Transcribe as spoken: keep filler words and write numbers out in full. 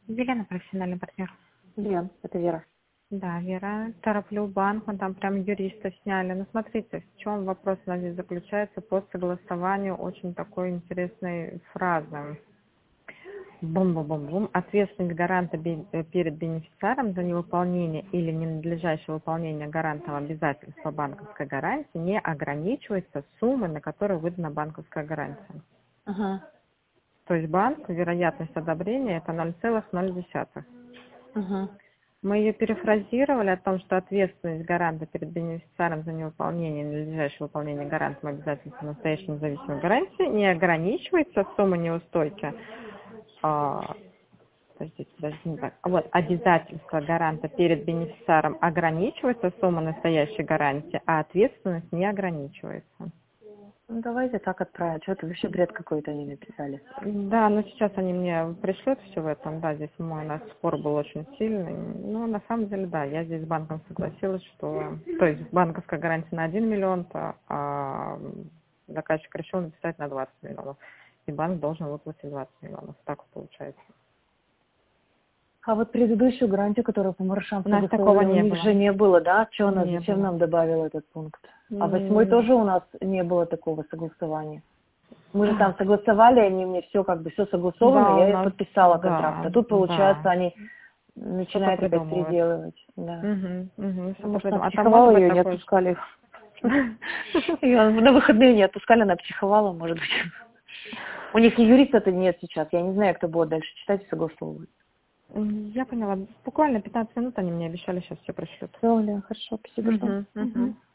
Елена, профессиональный партнер. Лен, это Вера. Да, Вера, тороплю банк, он там прям юриста сняли. Ну, смотрите, в чем вопрос у нас здесь заключается по согласованию очень такой интересной фразы. Бум-бум-бум-бум. Ответственность гаранта бе- э, перед бенефициаром за невыполнение или ненадлежащее выполнение гарантом обязательств по банковской гарантии не ограничивается суммой, на которую выдана банковская гарантия. Ага, То есть банк, вероятность одобрения это ноль целых ноль десятых. ага. Мы ее перефразировали о том, что ответственность гаранта перед бенефициаром за невыполнение или надлежащее выполнение гарантом обязательств по настоящей независимой гарантии не ограничивается суммой неустойки. А, подождите, подождите, не так. Вот, обязательство гаранта перед бенефициаром ограничивается сумма настоящей гарантии, а ответственность не ограничивается. Ну, давайте так отправим. Что-то вообще бред какой-то они написали. Да, но сейчас они мне пришлют все в этом, да, здесь мой у нас спор был очень сильный. Ну, на самом деле, да, я здесь с банком согласилась, что, то есть банковская гарантия на один миллион, то, а заказчик решил написать на двадцать миллионов, и банк должен выплатить двадцать миллионов, так вот получается. А вот предыдущую гарантию, которую по маршам У нас такого согласовывали, у не них было. же не было, да? Что она, Не зачем было. нам добавил этот пункт? А восьмой М, тоже у нас не было такого согласования. Мы же там Так, согласовали, они мне все как бы все согласовано, да, у я и нас, подписала контракт. да, А тут, получается, да, они что-то начинают опять придумывают. переделывать. Да. Угу, угу, Ну, что-то может, она придумывают. А там может психовала быть ее, не такое, что... отпускали. Ее на выходные не отпускали, она психовала, может быть. У них и юриста-то нет сейчас. Я не знаю, кто будет дальше читать и согласовывать. М, Я поняла. Буквально пятнадцать минут они мне обещали, сейчас все пришлют. Все, Лен, хорошо, спасибо, ждем. Угу, Мгм. угу.